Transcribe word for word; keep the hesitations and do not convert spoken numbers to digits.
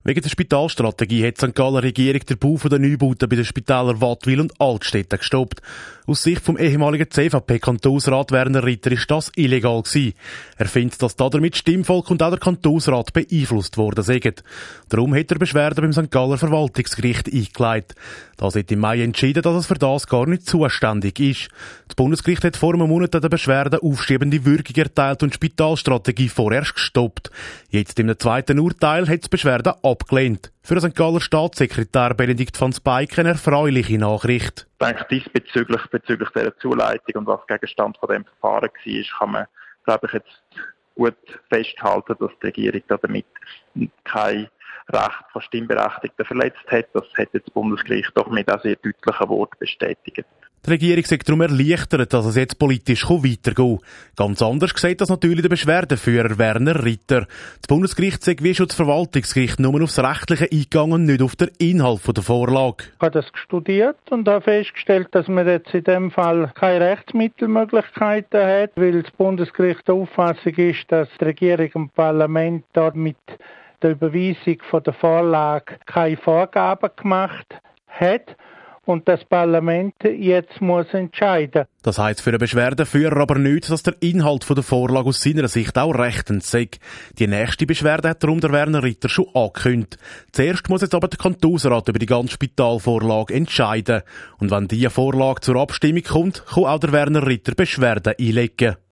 Wegen der Spitalstrategie hat die Sankt Galler Regierung den Bau der Neubauten bei den Spitälern Wattwil und Altstetten gestoppt. Aus Sicht vom ehemaligen C V P-Kantonsrat Werner Ritter ist das illegal gewesen. Er findet, dass damit Stimmvolk und auch der Kantonsrat beeinflusst worden sind. Darum hat er Beschwerden beim Sankt Galler Verwaltungsgericht eingeleitet. Das hat im Mai entschieden, dass es für das gar nicht zuständig ist. Das Bundesgericht hat vor einem Monat der Beschwerde aufschiebende Wirkung erteilt und die Spitalstrategie vorerst gestoppt. Jetzt im zweiten Urteil hat die Beschwerde abgelehnt. Für den Sankt Galler Staatssekretär Benedikt van Speyken eine erfreuliche Nachricht. Ich denke, diesbezüglich, bezüglich dieser Zuleitung und was Gegenstand von dem Verfahren war, kann man, glaube ich, jetzt gut festhalten, dass die Regierung damit kein Recht von Stimmberechtigten verletzt hat. Das hat jetzt das Bundesgericht doch mit einem sehr deutlichen Wort bestätigt. Die Regierung sagt darum erleichtert, dass es jetzt politisch weitergehen kann. Ganz anders sieht das natürlich der Beschwerdeführer Werner Ritter. Das Bundesgericht sagt wie schon das Verwaltungsgericht nur aufs Rechtliche eingegangen und nicht auf den Inhalt der Vorlage. Ich habe das studiert und habe festgestellt, dass man jetzt in dem Fall keine Rechtsmittelmöglichkeiten hat, weil das Bundesgericht der Auffassung ist, dass die Regierung und das Parlament dort mit der Überweisung von der Vorlage keine Vorgaben gemacht hat. Und das Parlament jetzt muss entscheiden. Das heisst für den Beschwerdeführer aber nicht, dass der Inhalt der Vorlage aus seiner Sicht auch rechtens sei. Die nächste Beschwerde hat darum der Werner Ritter schon angekündigt. Zuerst muss jetzt aber der Kantonsrat über die ganze Spitalvorlage entscheiden. Und wenn diese Vorlage zur Abstimmung kommt, kann auch der Werner Ritter Beschwerden einlegen.